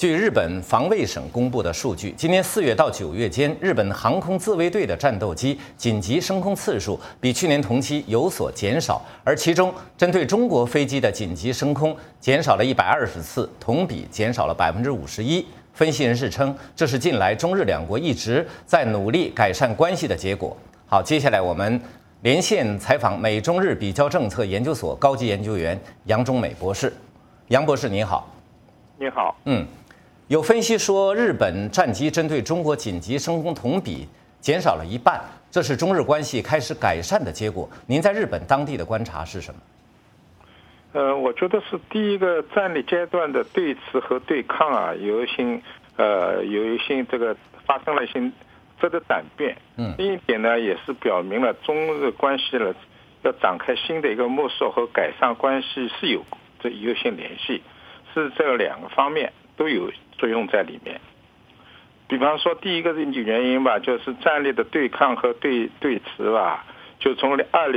据日本防卫省公布的数据，今年4月到9月间，日本航空自卫队的战斗机紧急升空次数比去年同期有所减少，而其中针对中国飞机的紧急升空减少了120次，同比减少了51%。分析人士称，这是近来中日两国一直在努力改善关系的结果。好，接下来我们连线采访美中日比较政策研究所高级研究员杨忠美博士。杨博士，你好。 你好。 有分析说，日本战机针对中国紧急升空同比减少了1半，这是中日关系开始改善的结果。您在日本当地的观察是什么？ 我觉得是第一个战略阶段的对峙和对抗啊，有一些这个发生了一些质的转变。另一点呢，也是表明了中日关系呢要展开新的一个摸索和改善关系是有些联系，是这两个方面都有作用在里面。比方说，第一个原因吧，就是战略的对抗和对峙吧，就从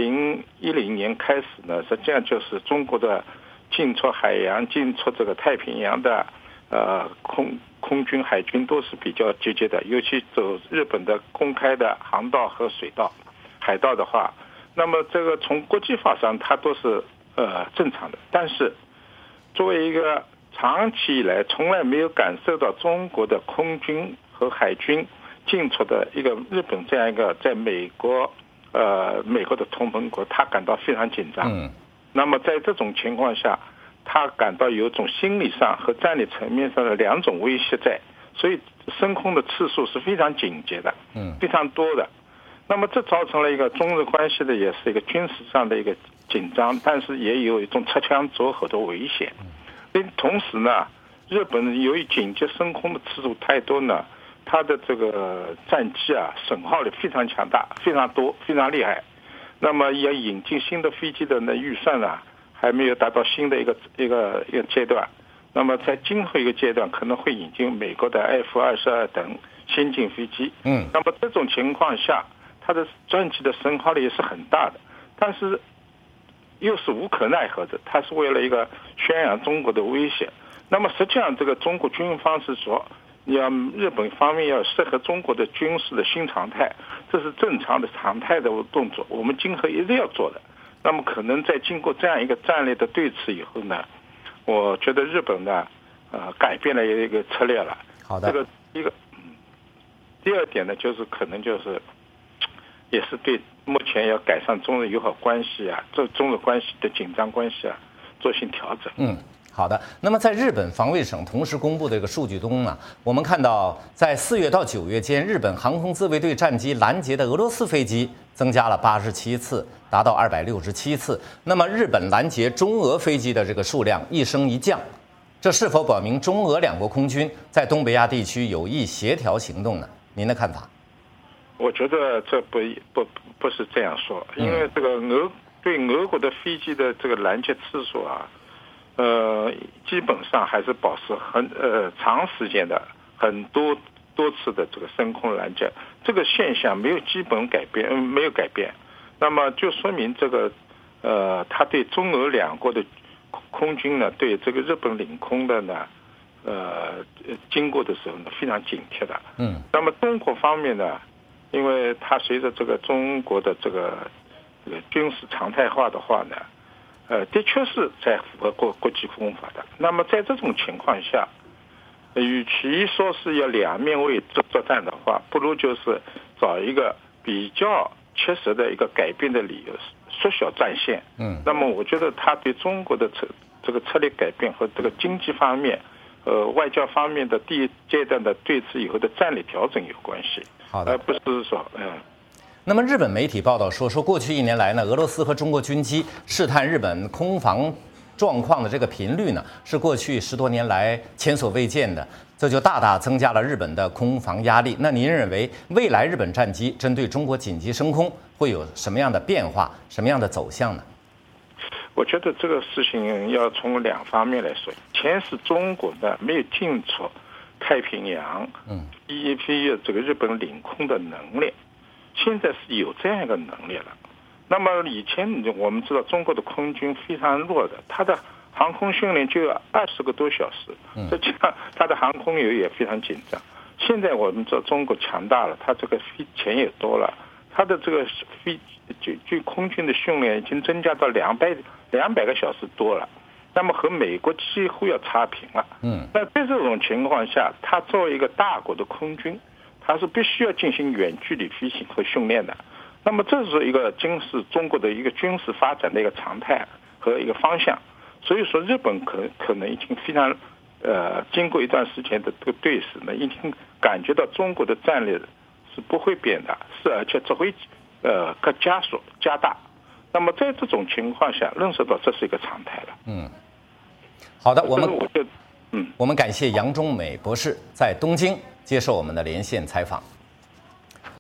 2010年开始呢，实际上就是中国的进出海洋、进出这个太平洋的空军、海军都是比较积极的，尤其走日本的公开的航道和水道、海道的话，那么这个从国际法上它都是正常的。但是作为一个长期以来从来没有感受到中国的空军和海军进出的一个日本这样一个在美国的同盟国，他感到非常紧张。那么在这种情况下，他感到有一种心理上和战略层面上的两种威胁在，所以升空的次数是非常紧急的，非常多的。那么这造成了一个中日关系的也是一个军事上的一个紧张，但是也有一种擦枪走火的危险。同时呢，日本由于紧急升空的次数太多呢，它的这个战机啊损耗力非常强大，非常多，非常厉害。那么要引进新的飞机的预算呢，还没有达到新的一个阶段。那么在今后一个阶段可能会引进美国的 F-22等先进飞机。那么这种情况下，它的战机的损耗力也是很大的，但是又是无可奈何的，它是为了一个宣扬中国的威胁。那么实际上这个中国军方是说，日本方面要适合中国的军事的新常态，这是正常的常态的动作，我们今后一定要做的。那么可能在经过这样一个战略的对峙以后呢，我觉得日本呢改变了一个策略了。 好的。 这个第二点呢，就是可能就是也是对目前要改善中日友好关系啊，这中日关系的紧张关系啊做些调整。 好的。那么在日本防卫省同时公布的一个数据中呢，我们看到在4月到9月间，日本航空自卫队战机拦截的俄罗斯飞机增加了87次，达到267次。那么日本拦截中俄飞机的这个数量一升一降，这是否表明中俄两国空军在东北亚地区有意协调行动呢？您的看法？ 我觉得这不是这样说，因为这个对俄国的飞机的这个拦截次数啊，基本上还是保持长时间的多次的这个升空拦截，这个现象没有基本改变，没有改变。那么就说明这个他对中俄两国的空军呢，对这个日本领空的呢经过的时候呢非常警惕的。那么中国方面呢，因为它随着这个中国的这个军事常态化的话呢，的确是在符合国际公法的。那么在这种情况下，与其说是要两面为作战的话，不如就是找一个比较切实的一个改变的理由，缩小战线。那么我觉得它对中国的这个策略改变和这个经济方面、外交方面的第一阶段的对峙以后的战略调整有关系。 好的。 不是说那么日本媒体报道说过去1年来呢，俄罗斯和中国军机试探日本空防状况的这个频率呢，是过去10多年来前所未见的，这就大大增加了日本的空防压力。那您认为未来日本战机针对中国紧急升空会有什么样的变化，什么样的走向呢？ 我觉得这个事情要从两方面来说。前是中国呢没有进出太平洋，一批这个日本领空的能力，现在是有这样一个能力了。那么以前我们知道中国的空军非常弱的，它的航空训练就要20个多小时，这样它的航空员也非常紧张。现在我们这中国强大了，它这个钱也多了，它的这个就空军的训练已经增加到200个小时多了，那么和美国几乎要差评了。那在这种情况下，它作为一个大国的空军，它是必须要进行远距离飞行和训练的。那么这是一个中国的一个军事发展的一个常态和一个方向。所以说，日本可能已经非常经过一段时间的这个对峙呢，已经感觉到中国的战略是不会变的，而且只会加大。那么在这种情况下，认识到这是一个常态了。 好的，我们感谢杨忠美博士在东京接受我们的连线采访。